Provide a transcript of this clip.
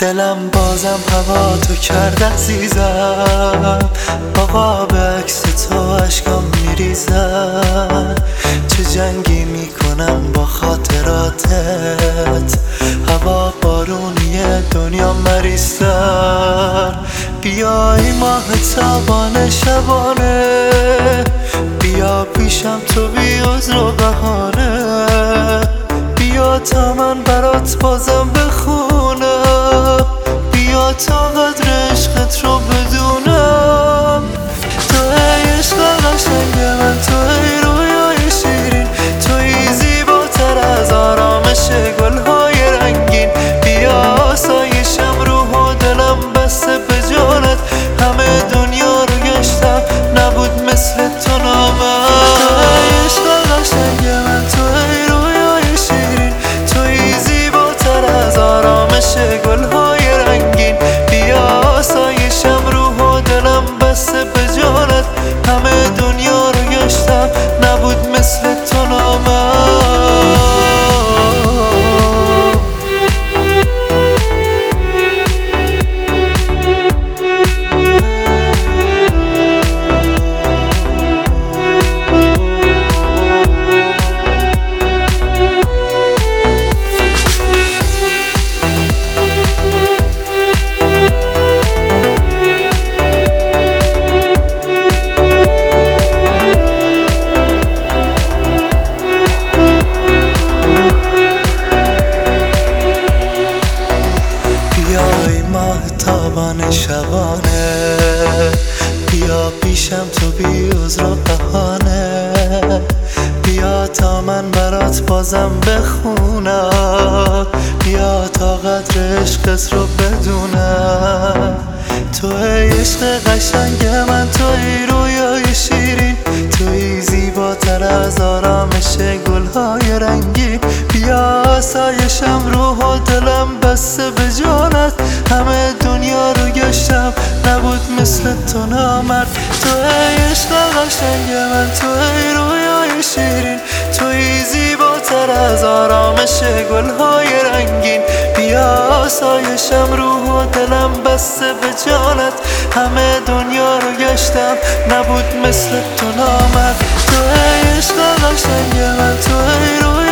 دلم بازم هوا تو کرد عزیزم. آقا به عکس تو اشکام میریزن، چه جنگی میکنم با خاطراتت. هوا بارونی دنیا مریض‌تر. بیا ای ماه تابانه شبانه، بیا پیشم تو بی عذر و بهانه. بیا تا من برات بازم بخونم، بیا تا قدر عشقت رو بدونم. تو ای عشق قشنگ من، تو ای رویای شیرین، توی زیباتر از آرامش گلهای رنگین. بیا آسایشم روح و دلم بسته به جانت، همه دنیا رو گشتم نبود مثل تو نامم. تو ای عشق قشنگ من، تو ای رویای شیرین، توی زیباتر از آرامش گلهای رنگین. بیا آسایشم روح و دلم بسته به جانت، همه دنیا رو گشتم نبود مثل تو نامم. تابان شبانه، بیا پیشم تو بی عذر و بهانه. بیا تا من برات بازم بخونم، بیا تا قدر عشقت رو بدونم. تو ای عشق قشنگ من، تو ای رویای شیرین، توی زیباتر از آرامش گلهای رنگی. بیا آسایشم روح و دلم بسته به جانت، همه دنیا رو گشتم نبود مثل تو نامرد. تو ای عشق قشنگ من، تو ای رویای شیرین، توی زیباتر از آرامش گلهای رنگین. بیا آسایشم روح و دلم بسته به جانت، همه دنیا رو گشتم نبود مثل تو نامرد. تو ای عشق قشنگ من، تو ای رویای